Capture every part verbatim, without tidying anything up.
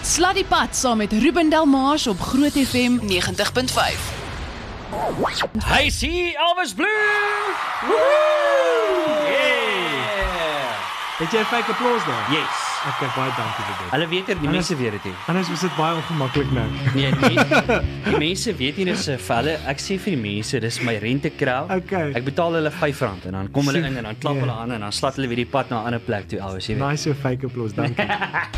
Sluddy Pad saam met Ruben Delmars op Groot F M negentig punt vyf. Hy sien Elvis Blue! Woohoo! Yeah! Het jy 'n fake applause daar? Yes. Okay, baie dankie vir dit. Hulle weet dit, die mense weet dit nie. Anders was dit baie ongemaklik nou. Nee, die, die mense weet nie, dis 'n hulle, ek sê vir die mense, dis my rentekrou. Okay. Ek betaal hulle vyf rand en dan kom hulle in en dan klap Yeah. hulle aan en dan slat hulle weer die pad na 'n ander plek toe, Elvis, jy weet. Nice so fake applause, dankie.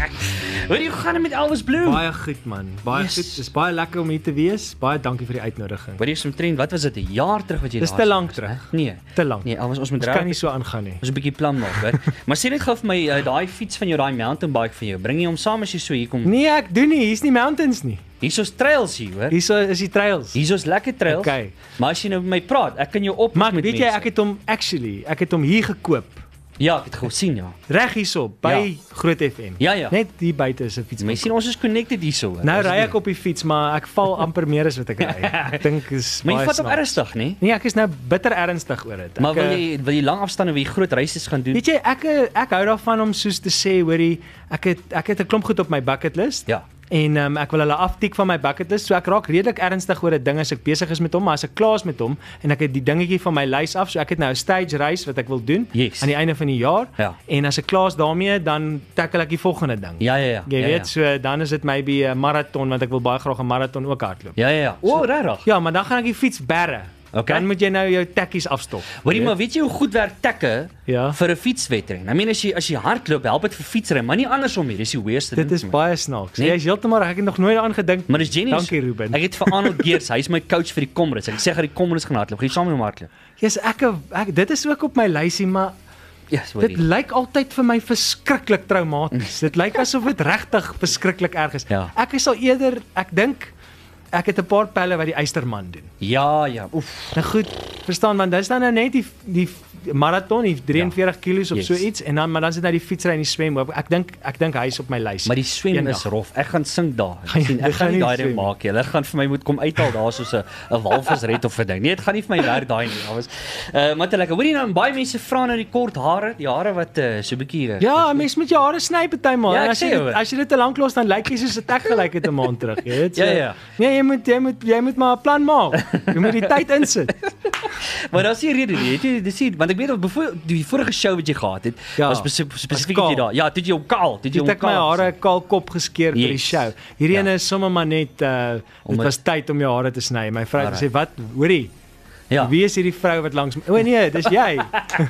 Hoor jy, hoe gaan dit met Elvis Blue? Baie goed man, baie Yes. goed. Dis baie lekker om hier te wees. Baie dankie vir die uitnodiging. Hoor jy, so 'n trend, wat was dit, 'n jaar terug wat jy Dis laas te was, lank hè? terug. Nee. Te lank. Nee, Elvis, ons moet Dit reg kan nie so aangaan nie. ons 'n bietjie plan maak, hoor. Maar sê net gou vir my, uh, daai fiets van jou, daai mountain bike van jou, bring jy hom saam as jy so hier kom? Nee, ek doen nie. Hier's nie mountains nie. Hierso's trails hier, hoor. Hierso is die trails. Hierso's lekker trails. Okay. Maar as jy nou met my praat, ek kan jou op Maar met weet jy, mense. ek het hom actually, ek het hom hier gekoop. Ja, ek het gesien, ja. Reg hierso by Ja. Groot F M. Ja, ja. Net hier buite is 'n fiets. Mense sien ons is connected hierso, hoor. Nou Ons ry is ek op die fiets, maar ek val amper meer as wat ek ry. Ek dink is Maar jy baie vat op snaaks. ernstig, nee? Nee, ek is nou bitter ernstig oor dit. Maar Ek, wil eh, jy wil jy lang afstande wie groot reisies gaan doen? Weet jy, ek ek hou daarvan om soos te sê, hoorie, ek het ek het 'n klomp goed op my bucket list. Ja. En um, ek wil hulle aftik van my bucket list, so ek raak redelik ernstig oor 'n ding as ek besig is met hom, maar as ek klaar is met hom en ek het die dingetjie van my lys af, so ek het nou 'n stage reis wat ek wil doen Yes. aan die einde van die jaar. Ja. En as ek klaar is daarmee, dan tackle ek die volgende ding. Ja, ja, ja. Jy ja, weet, so dan is dit maybe 'n marathon, want ek wil baie graag 'n marathon ook hardloop. Ja, ja, ja. O, oh, regtig? Ja, maar dan gaan ek die fiets berre. Okay. Dan moet jy nou jou tekkies afstop. Hoorie, maar weet jy hoe goed werk tekke Ja. vir 'n fietswedren? I mean as jy as jy hardloop, help dit vir fietsry, maar nie andersom nie. Dis die weerste ding. Dit is vir my. baie snaaks. Nee. Jy is heeltemal reg. Ek het nog nooit daaraan gedink. Maar dis genius. Dankie Ruben. Ek het vir Arnold Geers, hy's my coach vir die Comrades. Ek sê gaan die Comrades gaan hardloop. Gaan jy saam met hom hardloop? Yes, ek, ek dit is ook op my lysie, maar Ja, yes, dit lyk altyd vir my verskriklik traumaties. Dit lyk asof dit regtig verskriklik erg is. Ja. Ek is al eerder, ek dink ek het 'n paar pelle wat die Eysterman doen. Ja, ja. Oef. Nou goed, verstaan want dis dan nou net die die marathon, die drieënveertig kilos of Yes. so iets en dan maar dan sit nou die fietsry en die swem. Ek dink ek dink hy is op my lys. Maar die swem Eendag. is rof. Ek gaan sink daar. Gaan jy- Ek sien jy ek gaan gaan nie nie daai ding swem maak nie. Hulle gaan vir my moet kom uithaal daar soos 'n 'n walvis red of 'n ding. Nee, dit gaan nie vir my werk daai nie. Ons uh maar te lekker. Hoorie nou, baie mense vra nou die kort hare, die hare wat uh, so 'n bietjie uh, Ja, mens moet jou hare sny partymal. Ja, En ek as jy sê dit, hoor. as jy dit te lank los dan lyk jy soos 'n ek gelyk het 'n maand terug, jy weet. So, Ja, ja. Nee, jy moet jy moet jy moet maar 'n plan maak. Jy moet die tyd insit. Maar daar's nie rede nie. Het jy dis nie, want ek weet of voor die vorige show wat jy gehad het, Ja, was spesifiek spesifiek was het jy kaal. daar. Ja, dit jy hom kaal, dit jy Jy hom het ek my kaal. hare kaal kop geskeer vir die Yes. show. Hierdie Ja. ene is sommer maar net uh dit Om was tyd om jou hare te sny. My vrou het Alright. gesê, "Wat, hoorie? Ja. Wie is hierdie vrou wat langs my? O nee, dis jy."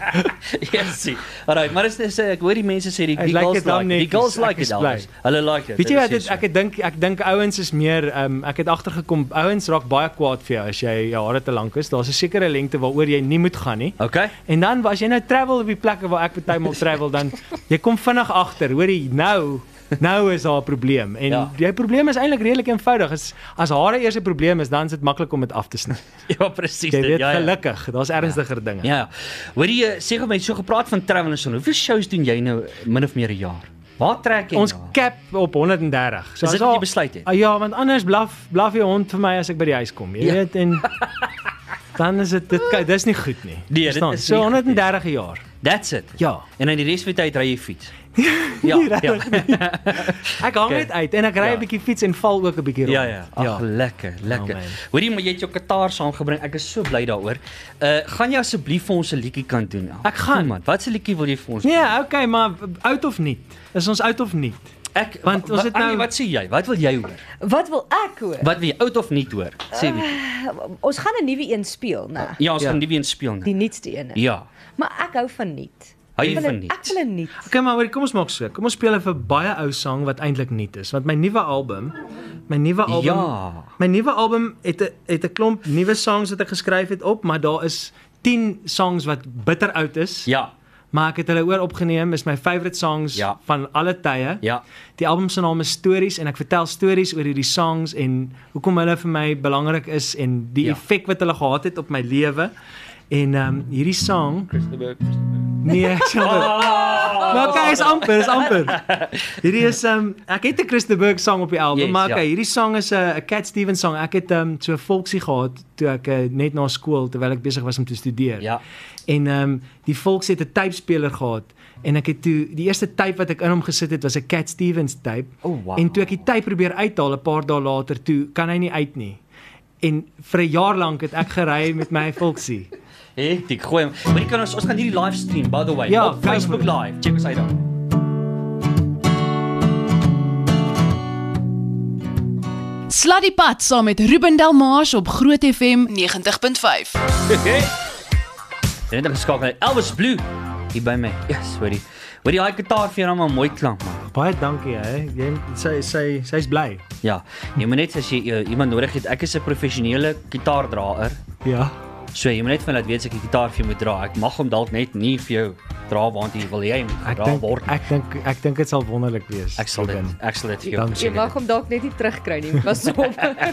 Yes. Alright, maar dis dis ek hoor die mense sê die, Hy die like girls dit dan like. Die netjies, girls ek like is it bly. Elvis. Hulle like dit. Weet jy Hulle wat sê dit so. ek het dink ek dink ouens is meer um ek het agtergekom ouens raak baie kwaad vir jou as jy jou hare te lank is. Daar's 'n sekere lengte waaroor jy nie moet gaan nie. Okay. En dan as jy nou travel op die plekke waar ek partymal travel dan jy kom vinnig agter, hoorie, nou nou is daar 'n probleem. En Ja. die probleem is eintlik redelik eenvoudig. As as hare eers 'n probleem is, dan is dit maklik om dit af te sny. Ja, presies. Jy dit, weet ja, ja. gelukkig, daar's ernstiger dinge. Ja. Hoor jy sê gou my so gepraat van travel en so. Hoeveel shows doen jy nou min of meer 'n jaar? Waar trek jy Ons nou? cap op honderd en dertig. So Is dit as wat al- jy besluit het? Ah, ja, want anders blaf blaf jy hond vir my as ek by die huis kom, jy Ja. weet en dan is dit dit kan- dis nie goed nie. Nee, dit Verstaan? is so nie goed honderd en dertig 'n jaar. That's it. Ja. En in die res van die tyd ry jy fiets. Ja, Nie ja. regtig Ek hang Okay. net uit en ek ry 'n Ja. bietjie fiets en val ook 'n bietjie rond. Ja ja. Ag, lekker, lekker. Oh, man. Hoorie, maar jy het jou kitaar saamgebring. Ek is so bly daaroor. Uh gaan jy asseblief vir ons 'n liedjie kan doen? Ek gaan. Kom man, wat 'n liedjie wil jy vir ons Nee, doen? okay, maar oud of nie? Is ons oud of nie? Ek want ons wa- het Annie, nou- wat sê jy? Wat wil jy hoor? Wat wil ek hoor? Wat wil jy oud of nie hoor? Sê wie? Uh, ons gaan 'n nuwe een speel, né? Ja, ons Ja. gaan die weer speel nou. Die nuutste een. Ja. Maar ek hou van nuut. Hou jy Ek wil van een- nuut? Ek wil 'n nuut. Okay, maar hoorie, kom ons maak so. Kom ons speel even 'n baie ou sang wat eintlik nie is, want my nuwe album, my nuwe album, Ja. my nuwe album het 'n het 'n klomp nuwe songs wat ek geskryf het op, maar daar is tien songs wat bitter oud is. Ja. Maar ek het hulle oor opgeneem, is my favourite songs Ja. van alle tye. Ja. Die album se naam is Stories en ek vertel stories oor hierdie songs en hoekom hulle vir my belangrik is en die Ja. effek wat hulle gehad het op my lewe. En ehm um, hierdie song, nee, ek sê Oh. maar okay, is amper, is amper. Hierdie is um ek het 'n Christenberg song op die album, Yes, maar okay, ja. hierdie song is 'n 'n Cat Stevens song. Ek het um so 'n volksie gehad toe ek uh, net na skool terwyl ek besig was om te studeer. Ja. En ehm um, die volks het 'n tapespeler gehad En ek het toe die eerste tape wat ek in hom gesit het was 'n Cat Stevens tape. Oh, wow. En toe ek die tape probeer uithaal 'n paar dae later, toe kan hy nie uit nie. En vir 'n jaar lank het ek gery met my Volksie. Hektiek, gooi hom. Maar jy kan ons ons gaan hierdie live stream by the way Ja, op Facebook Live. Check ons uit daar. Sluddy Pad saam met Ruben Delmars op Groot F M negentig punt vyf. Net geskakel. Elvis Blue hier by my. Yes, hoorie. Hoorie, daai gitaar vir jou nou maar mooi klank man. Baie dankie hè. Jy sy sy sy's bly. Ja, jy moet net as jy uh, iemand nodig het. Ek is 'n professionele gitaardraer. Ja. So jy moet net van laat weet as ek die gitaar vir jou moet dra. Ek mag hom dalk net nie vir jou dra want jy wil jy hom Ek dra dink word. ek dink ek dink dit sal wonderlik wees. Ek sal dit Ruben. ek sal dit vir jou. Dankie. Jy mag hom dalk net nie terugkry nie, pas op.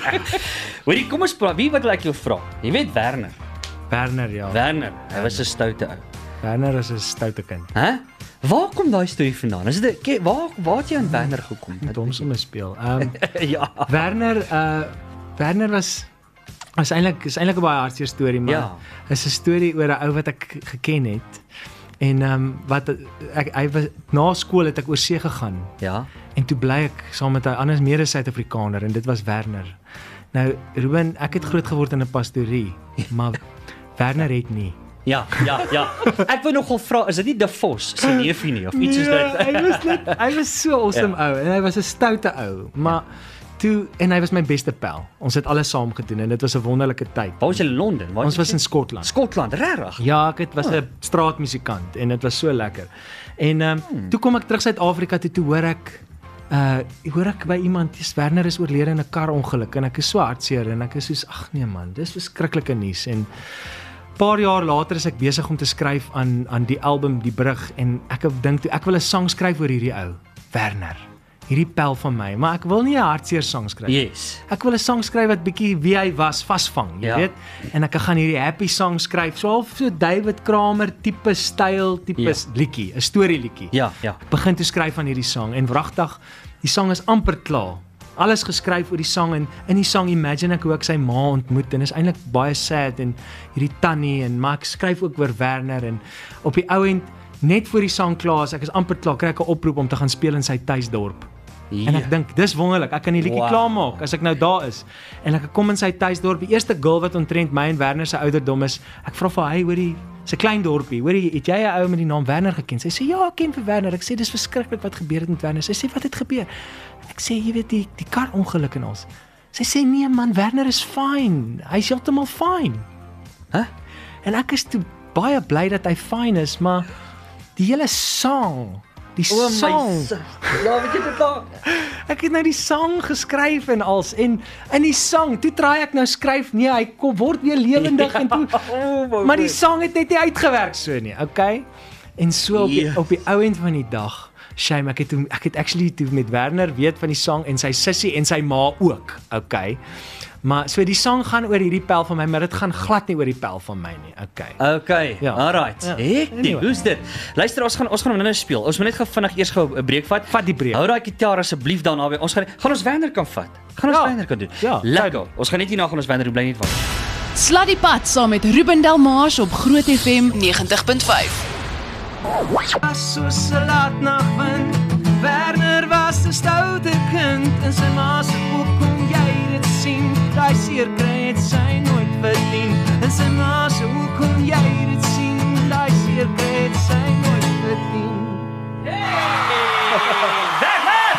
Hoorie, kom ons praat. Wie wat wil ek jou vra? Jy weet Werner. Werner ja. Werner, hy was 'n stoute ou. Werner is 'n stoute kind. Hæ? Waar kom daai storie vandaan? Is dit kyk, waar waar het jy aan Werner gekom? Met hom sommer speel. Ehm um, Ja. Werner uh Werner was was eintlik is eintlik 'n baie hartseer storie, maar Ja. is 'n storie oor 'n ou wat ek geken het. En ehm um, wat ek hy was na skool het ek oor see gegaan. Ja. En toe bly ek saam met 'n ander mede-Suid-Afrikaner en dit was Werner. Nou Ruben, ek het groot geword in 'n pastorie, maar Werner het nie. Ja, ja, ja. Ek wou nogal vra, is dit nie De Vos se neefie nie of iets soos Ja, dit? hy was net hy was so awesome ou en hy was 'n stoute ou, maar toe en hy was my beste pel. Ons het alles saam gedoen en dit was 'n wonderlike tyd. Waar was jy in Londen? Waar Ons was in jy? Skotland. Skotland, regtig? Ja, ek het was 'n straatmusikant en dit was so lekker. En ehm um, toe kom ek terug Suid-Afrika toe, toe hoor ek uh hoor ek by iemand, dis Werner is oorlede in 'n karongeluk en ek is so hartseer en ek is soos ag nee man, dis verskriklike nuus. En paar jaar later is ek besig om te skryf aan aan die album Die Brug en ek dink toe ek wil 'n sang skryf oor hierdie ou, Werner. Hierdie pel van my, maar ek wil nie 'n hartseer sang skryf. Yes. Ek wil 'n sang skryf wat bietjie wie hy was vasvang, jy Ja. weet. En ek gaan hierdie happy sang skryf, so half so David Kramer tipe styl, tipe Ja. liedjie, 'n storieliedjie. Ja, ja. Ek begin te skryf aan hierdie sang en wragtig, die sang is amper klaar. Alles geskryf oor die sang en in die sang imagine ek hoe ek sy ma ontmoet en is eintlik baie sad en hierdie tannie en maar ek skryf ook oor Werner en op die ou end net voor die sang klaar is, ek is amper klaar, kry ek 'n oproep om te gaan speel in sy tuisdorp. Ja. En ek dink dis wonderlik, ek kan die liedjie Wow. klaarmaak as ek nou daar is. En ek kom in sy tuisdorp, die eerste girl wat omtrent my en Werner se ouderdom is. Ek vra vir haar, "Hey, hoorie, dis 'n klein dorpie. Hoorie, het jy 'n ou met die naam Werner geken?" Sy sê, "Ja, ek ken vir Werner." Ek sê, "Dis verskriklik wat gebeur het met Werner." Sy sê, "Wat het gebeur?" Ek sê, "Jy weet die die kar ongeluk en ons." Sy sê, "Nee man, Werner is fine. Hy's heeltemal fine." Hæ? En ek is toe baie bly dat hy fine is, maar die hele sang, die O my sang. sis. Ja, weet jy dit daar? Ek het nou die sang geskryf en als en in die sang, toe try ek nou skryf, nee, hy kom word weer lewendig ja, en toe oh, maar die sang het net nie uitgewerk so nie, okay? En so op die, Yes. op die ou end van die dag, shame, ek het toe, ek het actually toe met Werner weet van die sang en sy sussie en sy ma ook, okay? Maar so die sang gaan oor hierdie pel van my, maar dit gaan glad nie oor die pel van my nie, okay? Okay, Ja. alright. Ja. Hektiek, Anyway. hoe's dit? Luister, ons gaan ons gaan hom nou speel. Ons moet net gou vinnig eers gou 'n breek vat. Vat die breek. Hou daai gitaar asseblief dan naby. Ons gaan gaan ons Werner kan vat. Gaan ons Ja. Werner kan doen. Ja, Lekker. Ons gaan net hierna gaan ons Werner doen, bly net vas. Sluddy Pad saam met Ruben Delmars op Groot F M negentig punt vyf. Was soos 'n laatnagwind. Werner was 'n stoute kind en sy ma se oop kon jy dit sien. Daai seer kry het sy nooit verdien. En sy ma se oop kon jy dit sien. Daai seer kry het sy nooit verdien. Werner!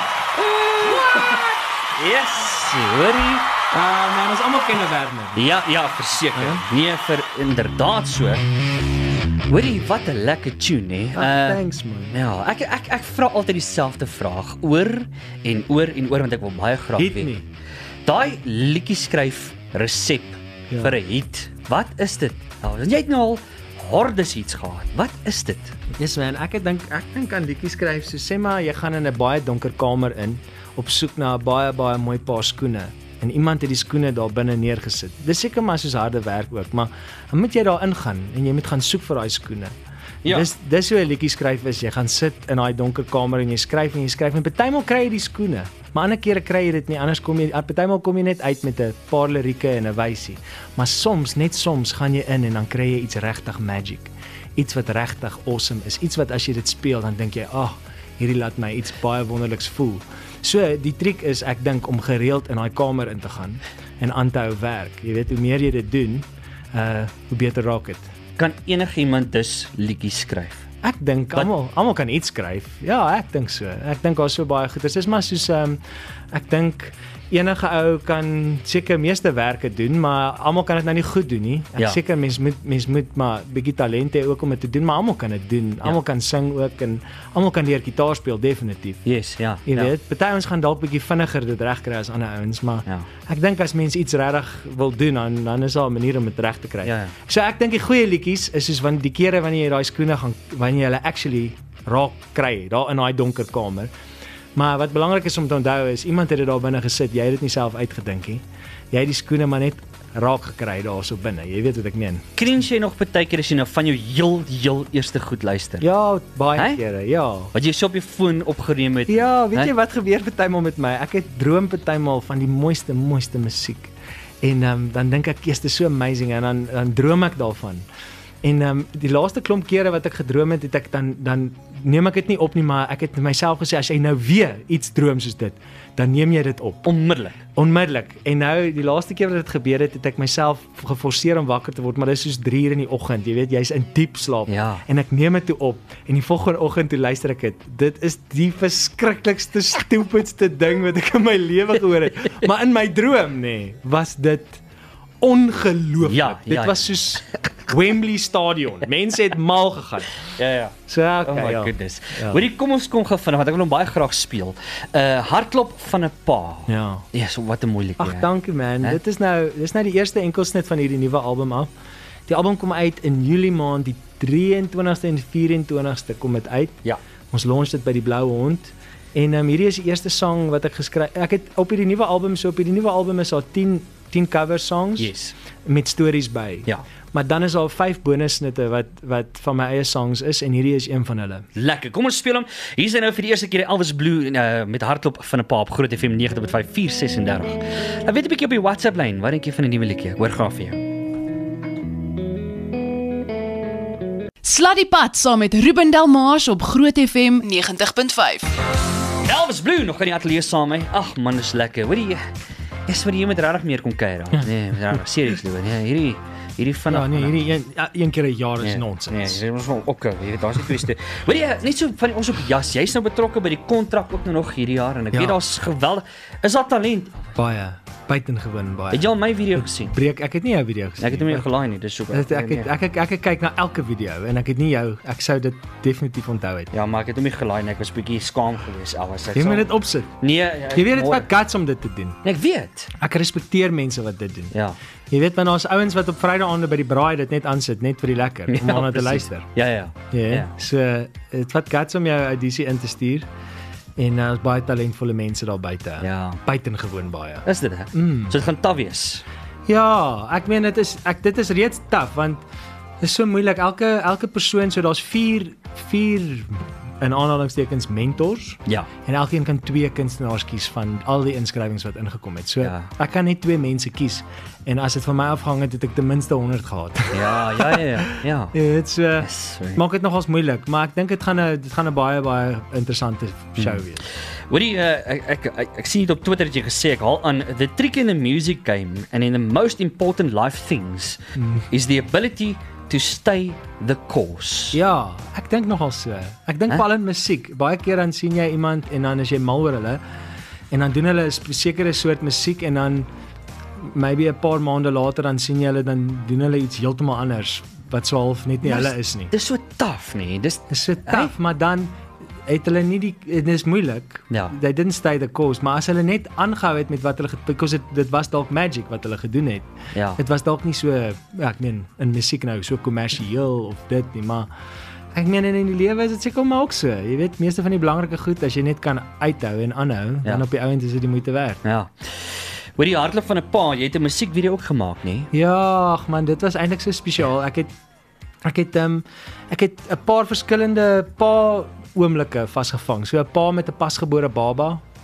Yes, hoorie. Ah, man, ons almal ken Werner. Ja, ja, verseker. Ja. Nee, vir inderdaad so. Hoorie, wat 'n lekker tune, hè. Uh, thanks man. Ja, ek ek ek vra altyd dieselfde vraag oor en oor en oor want ek wil baie graag Hit weet. nie. Daai liedjie skryf resep Ja. vir 'n hit. Wat is dit? Nou, jy het nou al hordes hits gehad. Wat is dit? Yes man, ek dink ek dink aan liedjies skryf. So sê maar jy gaan in 'n baie donker kamer in op soek na 'n baie baie mooi paar skoene. En iemand het die skoene daar binne neergesit. Dis seker maar soos harde werk ook, maar dan moet jy daar ingaan en jy moet gaan soek vir daai skoene. Ja. Dis dis hoe 'n liedjie skryf is. Jy gaan sit in daai donker kamer en jy skryf en jy skryf en partymal kry jy die skoene. Maar ander kere kry jy dit nie. Anders kom jy partymal kom jy net uit met 'n paar lirieke en 'n wysie. Maar soms, net soms gaan jy in en dan kry jy iets regtig magic. iets wat regtig awesome is, iets wat as jy dit speel dan dink jy, ag, oh, hierdie laat my iets baie wonderliks voel. So die triek is ek dink om gereeld in daai kamer in te gaan en aan te hou werk. Jy weet hoe meer jy dit doen, uh hoe beter raak dit. Kan enigiemand dus liedjies skryf? Ek dink almal almal kan iets skryf. Ja, ek dink so. Ek dink daar's so baie goeders. Dis maar soos um, ek dink enige ou kan seker meeste werke doen, maar almal kan dit nou nie goed doen nie. Ek ja. seker mens moet mens moet maar bietjie talent hê ook om dit te doen, maar almal kan dit doen. Almal ja. kan sing ook en almal kan leer gitaar speel definitief. Yes, ja. Jy ja. weet, party ons gaan dalk bietjie vinniger dit reg kry as ander ouens, maar ja. ek dink as mens iets regtig wil doen, dan dan is daar 'n manier om dit reg te kry. Ja, ja. So ek dink die goeie liedjies is soos wanneer die kere wanneer jy daai skoene gaan wanneer jy hulle actually raak kry daar in daai donker kamer. Maar wat belangrik is om te onthou is iemand het dit daar binne gesit, jy het dit nie self uitgedink nie. Jy het die skoene maar net raak gekry daarso binne. Jy weet wat ek meen. Cringe jy nog baie keer as jy nou van jou heel heel eerste goed luister? Ja, baie He? kere, ja. Wat jy so op jou foon opgeneem het. Ja, weet He? jy wat gebeur partymal met my? Ek het droom partymal van die mooiste mooiste musiek. En um, dan dink ek, "Jy's so amazing" en dan dan droom ek daarvan. En um, die laaste klomp kere wat ek gedroom het, het ek dan dan neem ek dit nie op nie, maar ek het myself gesê as jy nou weer iets droom soos dit, dan neem jy dit op. Onmiddellik. Onmiddellik. En nou die laaste keer wat dit gebeur het, het ek myself geforseer om wakker te word, maar dit is soos drie uur in die oggend, jy weet, jy's in diep slaap. Ja. En ek neem dit toe op en die volgende oggend toe luister ek dit. Dit is die verskriklikste stupidste ding wat ek in my lewe gehoor het. Maar in my droom, nee, was dit ongelooflik. Ja, dit ja, was soos Wembley Stadion. Mense het mal gegaan. Ja ja. So okay, Oh my ja. goodness. Ja. Hoorie, kom ons kom gou vinnig want ek wil hom baie graag speel. Uh Hartklop van 'n pa. Ja. Ja, so wat 'n moeilike. Ag, dankie man. He? Dit is nou dis nou die eerste enkelsnit van hierdie nuwe album af. Die album kom uit in Julie maand, die drieëntwintigste en vyf-en-twintigste kom dit uit. Ja. Ons launch dit by die Blou Hond. En um, hierdie is die eerste song wat ek geskryf. Ek het op hierdie nuwe album, so op hierdie nuwe album is daar tien tien cover songs Yes. met stories by. Ja. Maar dan is daar vyf bonussnitte wat wat van my eie songs is en hierdie is een van hulle. Lekker. Kom ons speel hom. Hier is hy nou vir die eerste keer Elvis Blue uh, met Hartklop van 'n pa op Groot F M negentig punt vyf vier ses drie. Nou weet 'n bietjie op die WhatsApp lyn, wat dink jy van die nuwe liedjie? Ek hoor graag vir jou. Sluddy Pad saam met Ruben Delmars op Groot F M negentig punt vyf. Elvis Blue nog in die ateljee saam met my. Ag man, dis lekker. Hoorie, jy's vir jy met regtig meer kom kuier daar. Nee, regtig seriously. Nee, hierdie hierdie van Ja, nee, hierdie een ja, een keer 'n jaar is Nee, nonsens. nee, ons moet ophou, jy weet, daar's nie kwestie. Hoor jy, net so van ons op jas, jy's nou betrokke by die kontrak ook nou nog hierdie jaar en ek Ja. weet daar's geweldig. Is daar talent? Baie buitengewoon baie. Het jy al my video gesien? breek ek het nie jou video gesien. Ek het hom nie gelaai nie, dis so. Dit, ek, het, ek, ek, ek het kyk na elke video en ek het nie jou ek sou dit definitief onthou het. Ja, maar ek het hom nie gelaai nie, ek was bietjie skaam geweest Elvis. Jy moet dit opsit. Nee, ja, Jy weet dit mooi. wat guts om dit te doen. Nee, ek weet. Ek respekteer mense wat dit doen. Ja. Jy weet want daar's ouens wat op Vrydaande by die braai dit net aansit net vir die lekker om Ja, daarna te precies. luister. Ja, ja. Ja. Ja. So dit wat guts om jou audisie in te stuur en daar's uh, baie talentvolle mense daar buite. Ja. Buitengewoon baie. Is dit hè? Mm. So dit gaan taaf wees. Ja, ek meen dit is ek dit is reeds taaf want dit is so moeilik elke elke persoon so daar's vier vier in aanhalingstekens mentors Ja. en elkeen kan twee kunstenaars kies van al die inskrywings wat ingekom het. So Ja. ek kan net twee mense kies en as dit van my afhang het, het ek ten minste honderd gehad. Ja, ja, ja, ja. Ja. Dit so Yes, sorry. maak dit nogals moeilik, maar ek dink dit gaan 'n dit gaan 'n baie baie interessante show wees. Hoorie, uh, ek ek ek, ek sien dit op Twitter dat jy gesê ek haal aan the trick in the music game and in the most important life things mm. is the ability to stay the course. Ja, ek dink nogal so. Ek dink Hè? veral in musiek. Baie keer dan sien jy iemand en dan is jy mal oor hulle en dan doen hulle 'n spe- sekere soort musiek en dan maybe 'n paar maande later dan sien jy hulle dan doen hulle iets heeltemal anders wat so half net nie Maar hulle is nie. Dis so taaf nie. Dis Dis so taaf, maar dan het hulle nie die dit is moeilik. Ja. They didn't stay the course, maar as hulle net aangehou het met wat hulle ge- because it, dit was dalk magic wat hulle gedoen het. ja. Dit was dalk nie so ja, ek meen in musiek nou so kommersieel of dit nie, maar ek meen in die lewe is dit seker maar ook so. Jy weet, meeste van die belangrike goed as jy net kan uithou en aanhou, Ja. dan op die ouend is dit die moeite werd. Ja. Hoor die Hartklop van 'n pa, jy het 'n musiekvideo ook gemaak, nê? Ja, ag man, dit was eintlik so spesiaal. Ek het ek het ehm um, ek het 'n paar verskillende pa oomblikke vasgevang. So 'n pa met 'n pasgebore baba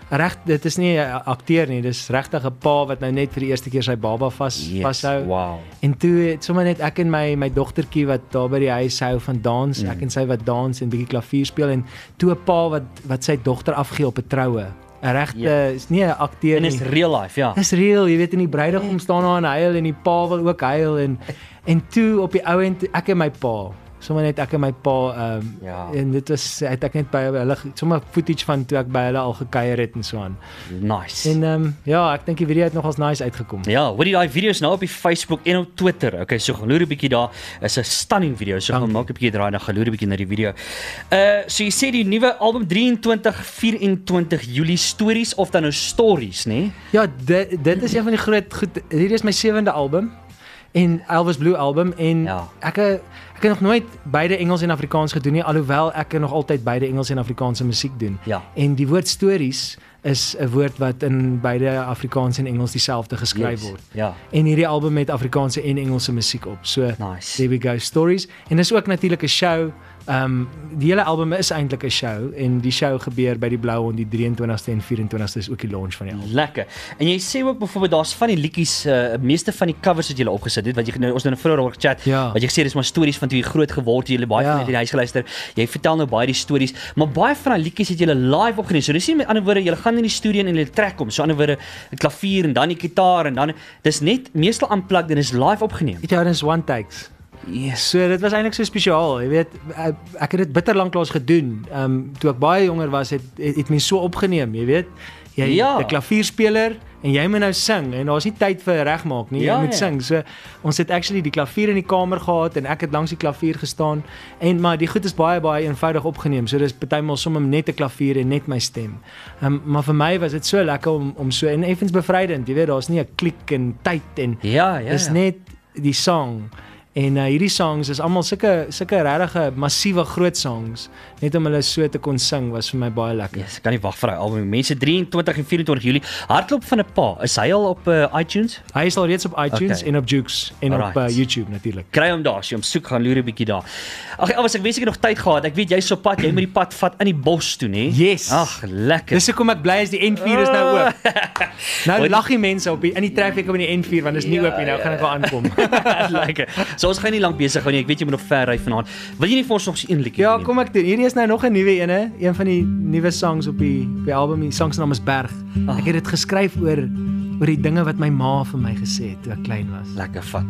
reg dit is nie 'n akteur nie, dis regtig 'n pa wat nou net vir die eerste keer sy baba vas Yes, vashou. wow. En toe het sommer net ek en my my dogtertjie wat daar by die huis hou van dans, mm. ek en sy wat dans en bietjie klavier speel en toe 'n pa wat wat sy dogter afgee op 'n troue. 'n Regte Ja. is nie 'n akteur En nie. is real life, ja. Dis real, jy weet in die bruidegom staan daar en huil en die pa wil ook huil en en toe op die ou end ek en my pa sommer net ek en my pa ehm um, Ja. en dit was het ek net by hulle sommer footage van toe ek by hulle al gekuier het en so aan. Nice. En ehm um, ja, ek dink die video het nogals nice uitgekom. Ja, hoorie daai video's nou op die Facebook en op Twitter. Okay, so gaan loer 'n bietjie daar. Is 'n stunning video. So gaan maak 'n bietjie draai dan gaan loer 'n bietjie na die video. Uh so jy sê die nuwe album drieëntwintig vyf-en-twintig Julie stories of dan nou stories, nê? Nee? Ja, dit dit is een van die groot goed. Hierdie is my sewende album en Elvis Blue album en Ja. ek ek het nog nooit beide Engels en Afrikaans gedoen nie, alhoewel ek nog altyd beide Engels en Afrikaanse musiek doen. Ja. En die woord stories is 'n woord wat in beide Afrikaans en Engels dieselfde geskryf Yes. word. Ja. En hierdie album het Afrikaanse en Engelse musiek op. So Nice. there we go, stories. En dis ook natuurlik 'n show. Ehm um, die hele album is eintlik 'n show en die show gebeur by die Blou Hond die drieëntwintigste en vyf-en-twintigste is ook die launch van die album. Lekker. En jy sê ook byvoorbeeld daar's van die liedjies, uh, meeste van die covers wat jy gele opgesit het, wat jy nou ons nou vroeër oor gechat, Ja. wat jy gesê dis maar stories van toe jy groot geword het, jy baie Ja. van dit in die huis geluister. Jy vertel nou baie die stories, maar baie van die liedjies het jy live opgeneem. So dis nie met ander woorde jy gaan in die studio en jy trek hom. So ander woorde 'n klavier en dan die gitaar en dan dis net meestal unplugged en is live opgeneem. Ja, dis one takes. Yes. So dit was eintlik so spesiaal, jy weet, ek, ek het dit bitter lank lank gedoen. Ehm um, toe ek baie jonger was, het het, het mens so opgeneem, jy weet. Jy Ja. 'n klavierspeler en jy moet nou sing en daar's nie tyd vir regmaak nie, jy Ja, moet ja. sing. So ons het actually die klavier in die kamer gehad en ek het langs die klavier gestaan en maar die goed is baie baie eenvoudig opgeneem. So dis partymal sommer net 'n klavier en net my stem. Ehm um, maar vir my was dit so lekker om om so en effens bevrydend, jy weet, daar's nie 'n klik en tyd en Ja, ja. is ja. net die song. En uh, hierdie songs is almal sulke sulke regtig massiewe groot songs. Net om hulle so te kon sing was vir my baie lekker. Yes, ek kan nie wag vir daai album. Mense drieëntwintig en vyf-en-twintig Julie. Hardloop van 'n pa. Is hy al op uh, iTunes? Hy is al reeds op iTunes Okay. en op Joox en Alright. op uh, YouTube natuurlik. Kry hom daar, as jy hom soek, gaan loer 'n bietjie daar. Ag, Elvis, ek wens ek het nog tyd gehad. Ek weet jy's op pad, jy moet die pad vat in die bos toe, nê? Yes. Ag, lekker. Dis hoekom ek bly is die N vier is nou oop. Nou Wat- lag die mense op die, in die traffic op in die N vier want dit is nie Ja, oop nie. Nou ja, gaan ek wel aankom. lekker. So ons gaan nie lank besig hou nie. Ek weet jy moet nog ver ry vanaand. Wil jy nie vir ons nog so een liedjie Ja, doen? kom ek doen. Hierdie is nou nog 'n nuwe ene, een van die nuwe songs op die op die album. Die song se naam is Berg. Ek het dit geskryf oor oor die dinge wat my ma vir my gesê het toe ek klein was. Lekker vat.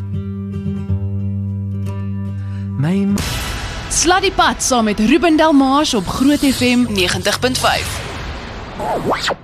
My ma Sluddy Pad saam met Ruben Delmars op Groot F M negentig punt vyf.